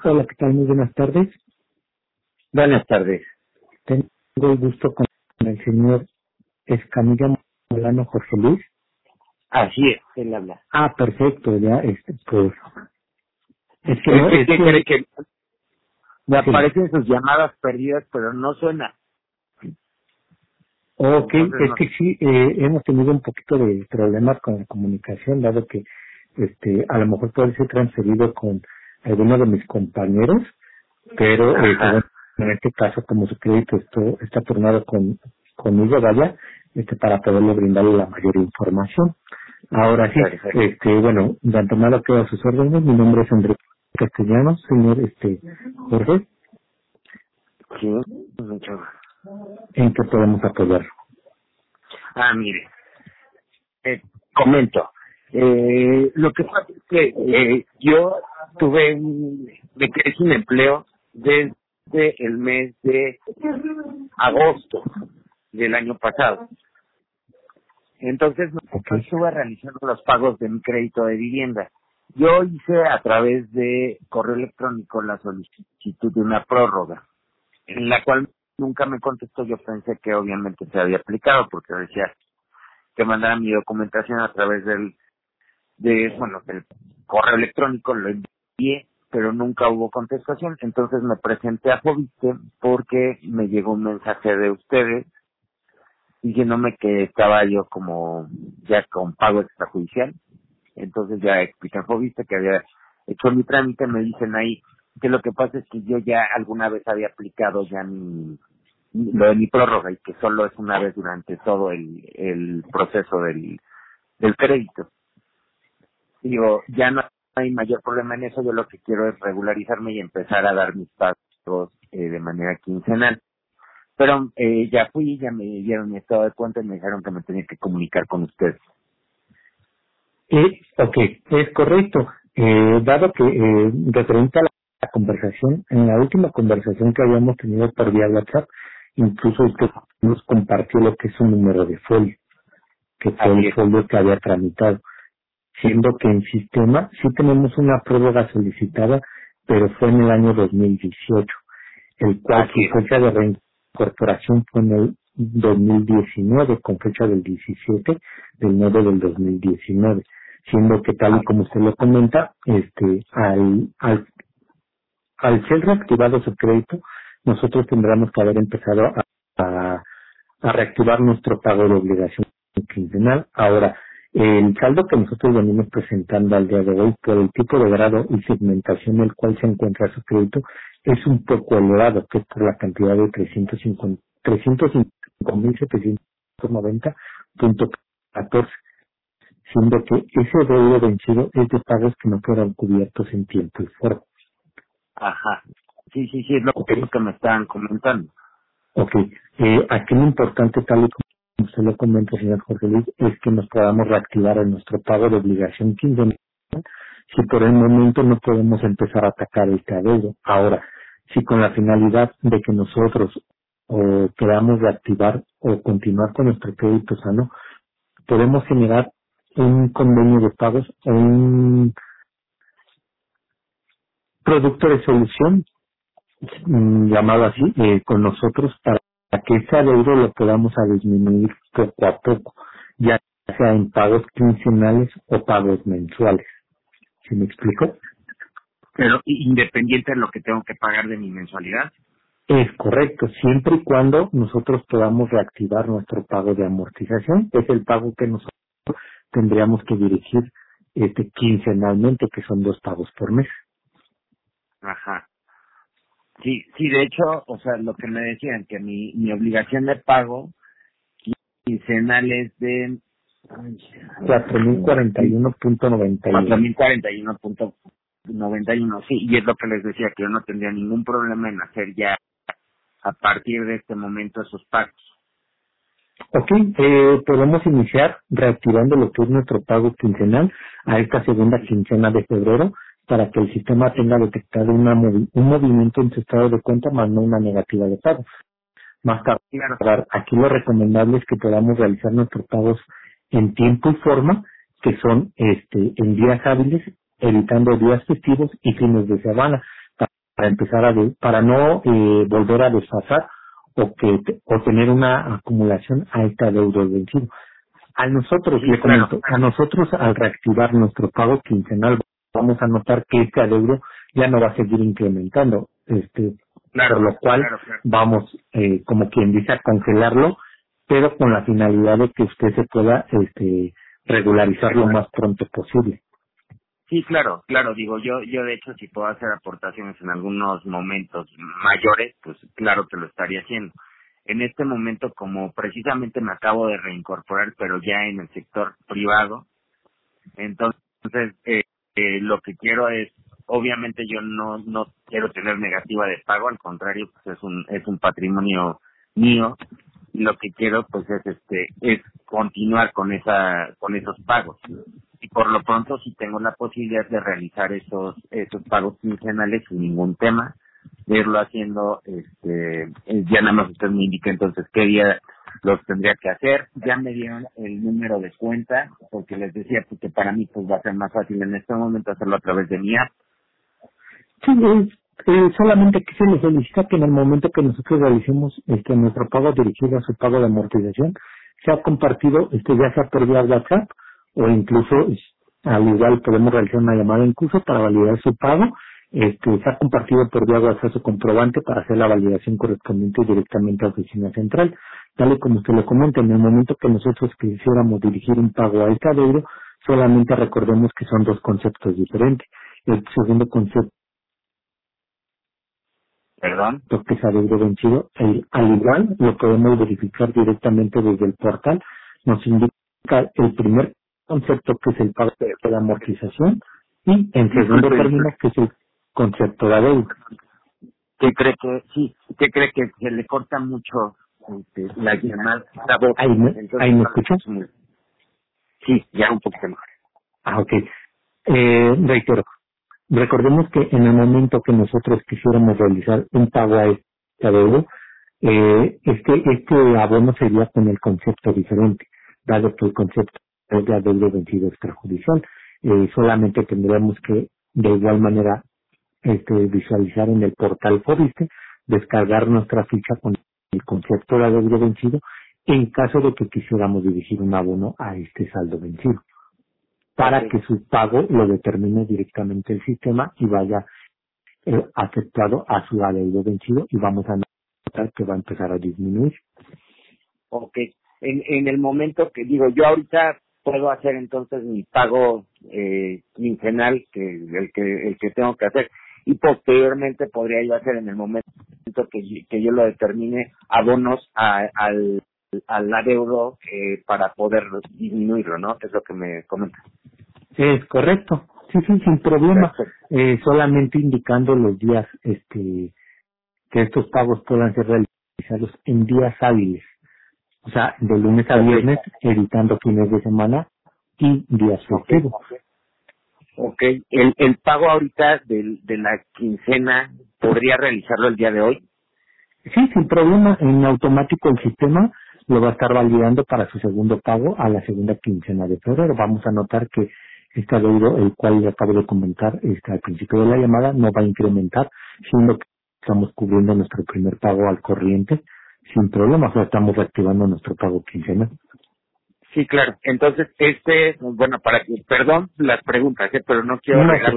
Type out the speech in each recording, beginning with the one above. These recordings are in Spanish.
Hola, ¿qué tal? Muy buenas tardes. Buenas tardes. Tengo el gusto con el señor Escamilla Molano Jorge Luis. Así es, él habla. Perfecto, ya, pues, es que Es no, que, es ¿qué que, cree que me sí. aparecen sus llamadas perdidas, pero no suena? Ok, Entonces es no. que sí, hemos tenido un poquito de problemas con la comunicación, dado que, a lo mejor puede ser transferido con alguno de mis compañeros, pero, bueno, Ajá. en este caso, como su crédito está turnado conmigo, vaya, para poderle brindarle la mayor información. Ahora sí, Perfecto. bueno, de antemano quedo a sus órdenes. Mi nombre es Enrique Castellanos, señor Jorge. Sí, mucho. ¿En qué podemos apoyar? Mire, comento. Lo que pasa es que yo me quedé sin empleo desde el mes de agosto del año pasado. Entonces no Ok, estuve realizando los pagos de mi crédito de vivienda. Yo hice a través de correo electrónico la solicitud de una prórroga, en la cual nunca me contestó. Yo pensé que obviamente se había aplicado porque decía que mandara mi documentación a través del correo electrónico, lo envié, pero nunca hubo contestación. Entonces me presenté a Fobiste porque me llegó un mensaje de ustedes diciéndome que estaba yo como ya con pago extrajudicial. Entonces ya expliqué en Fobiste que había hecho mi trámite. Me dicen ahí que lo que pasa es que yo ya alguna vez había aplicado ya lo de mi prórroga y que solo es una vez durante todo el proceso del crédito. Digo, ya no hay mayor problema en eso. Yo lo que quiero es regularizarme y empezar a dar mis pagos de manera quincenal. Pero ya me dieron mi estado de cuenta y me dijeron que me tenía que comunicar con ustedes. ok, es correcto. Dado que, referente a la conversación, en la última conversación que habíamos tenido por vía WhatsApp, incluso usted nos compartió lo que es un número de folio, que fue Así el es, folio que había tramitado, siendo que en sistema sí tenemos una prórroga solicitada, pero fue en el año 2018, el cual su así es. fecha de reincorporación fue en el 2019, con fecha del 17 del 9 del 2019, siendo que tal y como usted lo comenta, al ser reactivado su crédito, nosotros tendremos que haber empezado a, a reactivar nuestro pago de obligación quincenal. Ahora, el saldo que nosotros venimos presentando al día de hoy por el tipo de grado y segmentación en el cual se encuentra su crédito es un poco elevado, que es por la cantidad de 305.790.14, siendo que ese deudo vencido es de pagos que no fueron cubiertos en tiempo y forma. Ajá. Sí, es lo ¿Ok? que me estaban comentando. Ok, aquí lo importante, tal y como usted lo comenta, señor Jorge Luis, es que nos podamos reactivar en nuestro pago de obligación quincenal si por el momento no podemos empezar a atacar este adeudo. Ahora, si con la finalidad de que nosotros o queramos reactivar o continuar con nuestro crédito sano, podemos generar un convenio de pagos o un producto de solución llamado así, con nosotros para que ese adeudo lo podamos a disminuir poco a poco, ya sea en pagos quincenales o pagos mensuales. ¿Sí me explico? Pero independiente de lo que tengo que pagar de mi mensualidad. Es correcto, siempre y cuando nosotros podamos reactivar nuestro pago de amortización, es el pago que nosotros tendríamos que dirigir quincenalmente, que son 2 pagos por mes. Ajá. Sí, de hecho, o sea, lo que me decían, que mi obligación de pago quincenal es de ay, cuatro mil cuarenta y uno punto noventa y cuatro uno. mil cuarenta y uno punto noventa y uno. Sí, y es lo que les decía, que yo no tendría ningún problema en hacer ya a partir de este momento esos pagos. Ok, podemos iniciar reactivando lo que es nuestro pago quincenal a esta segunda quincena de febrero para que el sistema tenga detectado un movimiento en su estado de cuenta más no una negativa de pago. Más Claro, tardar, aquí lo recomendable es que podamos realizar nuestros pagos en tiempo y forma, que son en días hábiles, evitando días festivos y fines de semana, empezar para no volver a desfasar o tener una acumulación a este adeudo vencido. A nosotros, Sí, le claro. comento, a nosotros al reactivar nuestro pago quincenal vamos a notar que este adeudo ya no va a seguir incrementando, por Claro, lo cual claro. vamos, como quien dice, a congelarlo, pero con la finalidad de que usted se pueda regularizar lo más pronto posible. Sí, claro, digo, yo de hecho si puedo hacer aportaciones en algunos momentos mayores, pues claro que lo estaría haciendo. En este momento, como precisamente me acabo de reincorporar, pero ya en el sector privado, entonces lo que quiero es, obviamente yo no quiero tener negativa de pago, al contrario, pues es un patrimonio mío, y lo que quiero pues es continuar con esos pagos. Y por lo pronto sí tengo la posibilidad de realizar esos pagos quincenales sin ningún tema, de irlo haciendo, ya nada más usted me indica entonces qué día los tendría que hacer. Ya me dieron el número de cuenta, porque les decía pues, que para mí pues va a ser más fácil en este momento hacerlo a través de mi app. Sí, solamente aquí se le solicita que en el momento que nosotros realicemos nuestro pago dirigido a su pago de amortización, sea compartido, ya sea por vía WhatsApp o incluso al igual podemos realizar una llamada incluso para validar su pago, sea compartido por vía WhatsApp su comprobante para hacer la validación correspondiente directamente a oficina central. Tal y como usted lo comenta, en el momento que nosotros quisiéramos dirigir un pago a este adeudo, solamente recordemos que son dos conceptos diferentes. El segundo concepto ¿Perdón? que es adeudo vencido, al igual lo podemos verificar directamente desde el portal, nos indica el primer concepto que es el pago de amortización y en segundo Disculpe, término que es el concepto de adeudo. ¿qué cree que se le corta mucho la llamada, la voz? Ahí Entonces, me escuchas. sí, ya un poquito mejor. Ok. Reitero, recordemos que en el momento que nosotros quisiéramos realizar un pago a este adeudo, este abono sería con el concepto diferente, dado que el concepto es de adeudo vencido extrajudicial. Solamente tendríamos que de igual manera visualizar en el portal Fobiste, descargar nuestra ficha con el concepto de adeudo vencido en caso de que quisiéramos dirigir un abono a este saldo vencido, para Okay. que su pago lo determine directamente el sistema y vaya afectado a su adeudo vencido y vamos a notar que va a empezar a disminuir. Ok. En el momento que digo, yo ahorita puedo hacer entonces mi pago quincenal, el que tengo que hacer, y posteriormente podría yo hacer en el momento que yo lo determine abonos al adeudo para poder disminuirlo, ¿no? Es lo que me comenta. Es correcto, sí, sin problema, Perfecto. solamente indicando los días que estos pagos puedan ser realizados en días hábiles, o sea, de lunes a Ok. viernes, evitando fines de semana y días Ok. festivos. Ok. El pago ahorita de la quincena, ¿podría realizarlo el día de hoy? Sí, sin problema, en automático el sistema lo va a estar validando para su segundo pago a la segunda quincena de febrero. Vamos a notar que este adeudo, el cual le acabo de comentar al principio de la llamada, no va a incrementar, siendo que estamos cubriendo nuestro primer pago al corriente sin problema, o sea, estamos reactivando nuestro pago quincenal. Sí, claro. Entonces, bueno, perdón las preguntas, pero no quiero No sé, regarlo.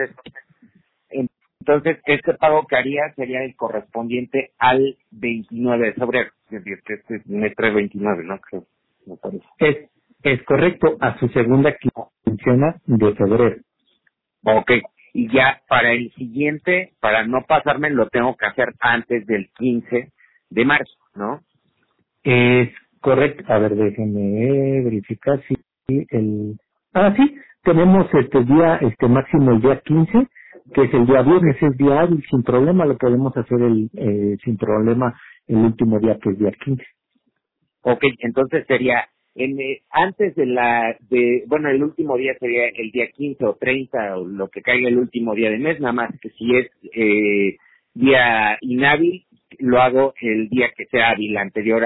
Entonces, este pago que haría sería el correspondiente al 29 de febrero. Es decir, que este es mes 3/29, ¿no? Creo, me parece. es correcto, a su segunda quincena de febrero. Ok. Y ya para el siguiente, para no pasarme, lo tengo que hacer antes del 15 de marzo, ¿no? Es correcto. A ver, déjenme verificar si el... sí, tenemos día, máximo el día 15, que es el día viernes, es día hábil, sin problema, lo podemos hacer sin problema el último día, que es día 15. Ok, entonces sería antes bueno, el último día sería el día 15 o 30 o lo que caiga el último día de mes, nada más que si es día inhábil, lo hago el día que sea hábil anterior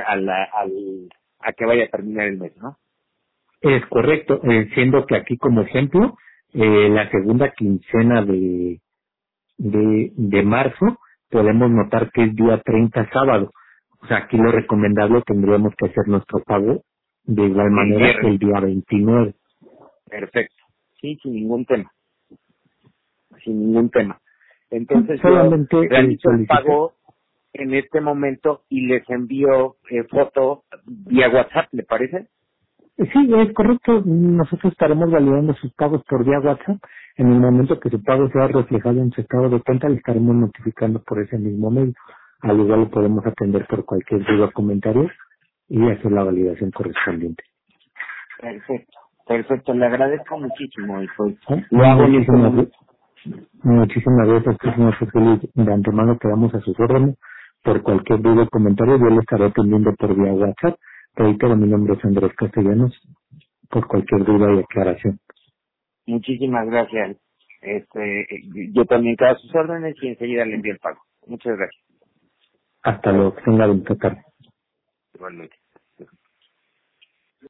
a que vaya a terminar el mes, ¿no? Es correcto, siendo que aquí como ejemplo, la segunda quincena de marzo, podemos notar que es día 30 sábado. O sea, aquí lo recomendable tendríamos que hacer nuestro pago de igual manera el día 29. Perfecto. Sí, sin ningún tema. Sin ningún tema. Entonces solamente yo realizo el pago en este momento y les envío foto vía WhatsApp, ¿le parece? Sí, es correcto. Nosotros estaremos validando sus pagos por vía WhatsApp. En el momento que su pago sea reflejado en su estado de cuenta, le estaremos notificando por ese mismo medio. Al igual lo podemos atender por cualquier duda o comentario y hacer la validación correspondiente. Perfecto. Perfecto. Le agradezco muchísimo y pues ¿Sí? lo hago en este momento. Muchísimas gracias, señor José Luis. De antemano quedamos a sus órdenes. Por cualquier duda o comentario, yo le estaré atendiendo por vía WhatsApp. Reitero, mi nombre es Andrés Castellanos, por cualquier duda y aclaración. Muchísimas gracias. Yo también quedo a sus órdenes y enseguida le envío el pago. Muchas gracias. Hasta luego, que tenga bonita tarde. Igualmente.